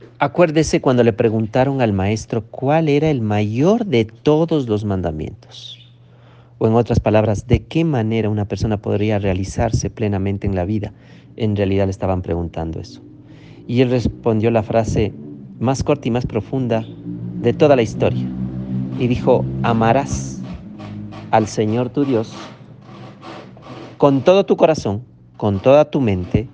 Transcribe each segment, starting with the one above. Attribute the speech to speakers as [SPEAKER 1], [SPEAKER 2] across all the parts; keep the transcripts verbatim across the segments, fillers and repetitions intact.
[SPEAKER 1] Acuérdese cuando le preguntaron al maestro cuál era el mayor de todos los mandamientos. O en otras palabras, ¿de qué manera una persona podría realizarse plenamente en la vida? En realidad le estaban preguntando eso. Y él respondió la frase más corta y más profunda de toda la historia. Y dijo, amarás al Señor tu Dios con todo tu corazón, con toda tu mente,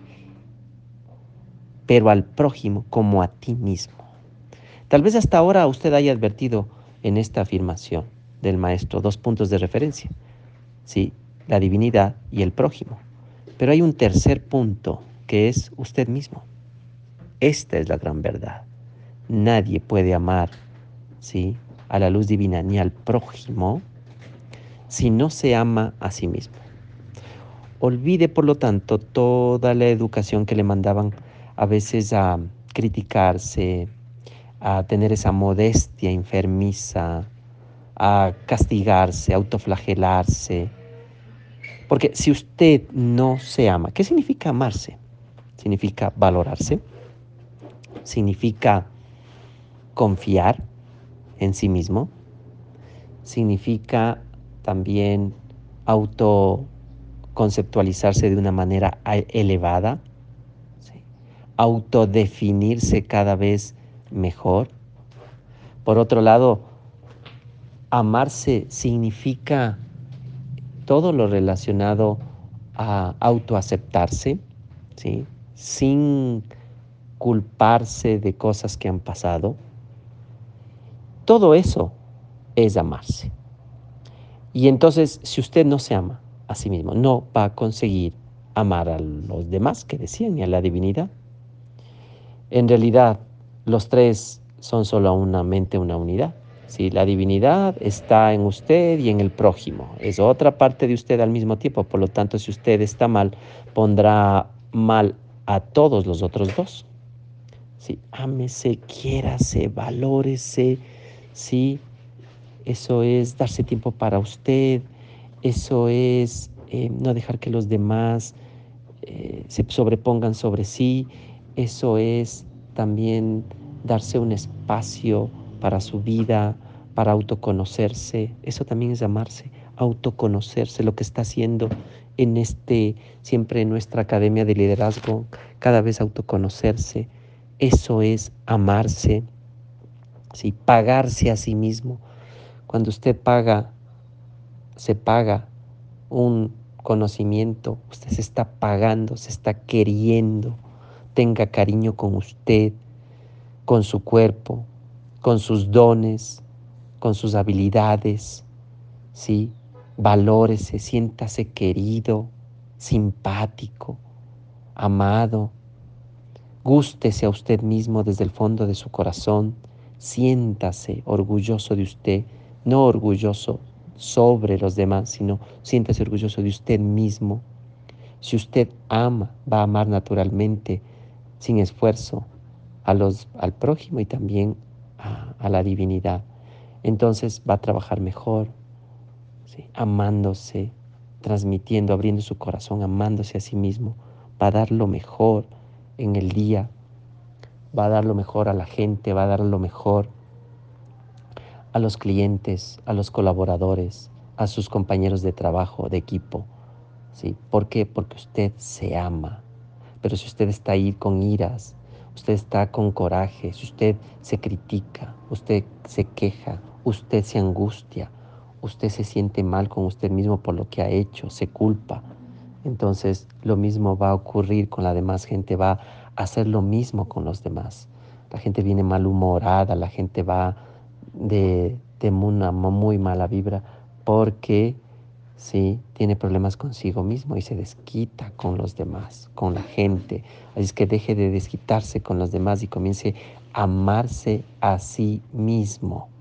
[SPEAKER 1] pero al prójimo como a ti mismo. Tal vez hasta ahora usted haya advertido en esta afirmación del maestro dos puntos de referencia, ¿sí? La divinidad y el prójimo. Pero hay un tercer punto que es usted mismo. Esta es la gran verdad. Nadie puede amar, ¿sí?, a la luz divina ni al prójimo si no se ama a sí mismo. Olvide, por lo tanto, toda la educación que le mandaban a veces a criticarse, a tener esa modestia enfermiza, a castigarse, a autoflagelarse. Porque si usted no se ama, ¿qué significa amarse? Significa valorarse, significa confiar en sí mismo, significa también autoconceptualizarse de una manera elevada, ¿sí?, autodefinirse cada vez mejor. Por otro lado, amarse significa todo lo relacionado a autoaceptarse, ¿sí?, sin culparse de cosas que han pasado. Todo eso es amarse. Y entonces, si usted no se ama a sí mismo, no va a conseguir amar a los demás, que decían, y a la divinidad. En realidad, los tres son solo una mente, una unidad. ¿Sí? La divinidad está en usted y en el prójimo. Es otra parte de usted al mismo tiempo. Por lo tanto, si usted está mal, pondrá mal a todos los otros dos. ¿Sí? Ámese, quiérase, valórese, ¿sí? Eso es darse tiempo para usted, eso es eh, no dejar que los demás eh, se sobrepongan sobre sí, eso es también darse un espacio para su vida, para autoconocerse, eso también es amarse, autoconocerse, lo que está haciendo en este, siempre en nuestra academia de liderazgo, cada vez autoconocerse, eso es amarse, ¿sí? Pagarse a sí mismo. Cuando usted paga, se paga un conocimiento, usted se está pagando, se está queriendo. Tenga cariño con usted, con su cuerpo, con sus dones, con sus habilidades, ¿sí? Valórese, siéntase querido, simpático, amado. Gústese a usted mismo desde el fondo de su corazón. Siéntase orgulloso de usted, no orgulloso sobre los demás, sino siéntase orgulloso de usted mismo. Si usted ama, va a amar naturalmente, sin esfuerzo, a los, al prójimo y también a, a la divinidad. Entonces va a trabajar mejor, ¿sí?, amándose, transmitiendo, abriendo su corazón, amándose a sí mismo. Va a dar lo mejor en el día, va a dar lo mejor a la gente, va a dar lo mejor a los clientes, a los colaboradores, a sus compañeros de trabajo, de equipo, ¿sí? ¿Por qué? Porque usted se ama. Pero si usted está ahí con iras, usted está con coraje, si usted se critica, usted se queja, usted se angustia, usted se siente mal con usted mismo por lo que ha hecho, se culpa, entonces lo mismo va a ocurrir con la demás gente, va a hacer lo mismo con los demás. La gente viene malhumorada, la gente va de, de una muy mala vibra porque sí, tiene problemas consigo mismo y se desquita con los demás, con la gente. Así es que deje de desquitarse con los demás y comience a amarse a sí mismo.